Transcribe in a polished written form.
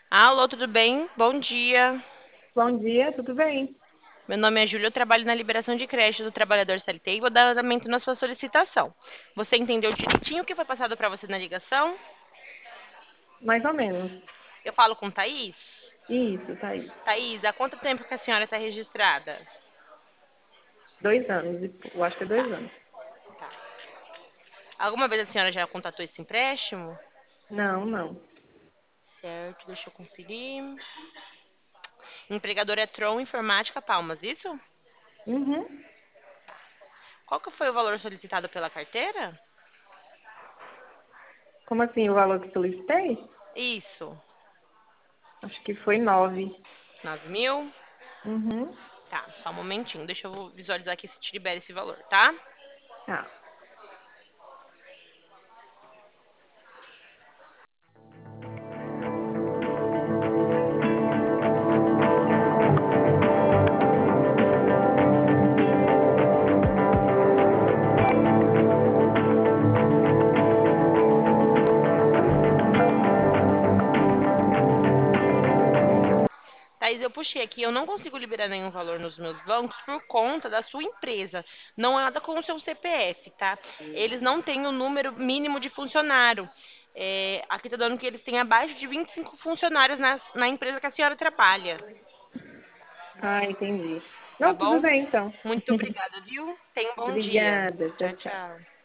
Alô, tudo bem? Bom dia. Bom dia, tudo bem? Meu nome é Júlia, eu trabalho na liberação de creche do trabalhador CLT e vou dar andamento na sua solicitação. Você entendeu direitinho o que foi passado para você na ligação? Mais ou menos. Eu falo com Thaís? Isso, tá aí. Thaís, há quanto tempo que a senhora está registrada? 2 anos, eu acho que é Tá, 2 anos. tá. Alguma vez a senhora já contatou esse empréstimo? Não, não. Certo, deixa eu conferir. Empregador é Tron Informática Palmas, isso? Uhum. Qual que foi o valor solicitado pela carteira? Como assim, o valor que solicitei? Isso. Acho que foi 9. 9.000? Uhum. Tá, só um momentinho. Deixa eu visualizar aqui se te libera esse valor, tá? Tá. Thaís, eu puxei aqui, eu não consigo liberar nenhum valor nos meus bancos por conta da sua empresa. Não é nada com o seu CPF, tá? Eles não têm o número mínimo de funcionário. Aqui tá dando que eles têm abaixo de 25 funcionários na empresa que a senhora trabalha, Ah, entendi. tá Não, tudo bom? bem então. Muito obrigada, viu? Tenha um bom dia. Obrigada. Tchau, Tchau, tchau. tchau.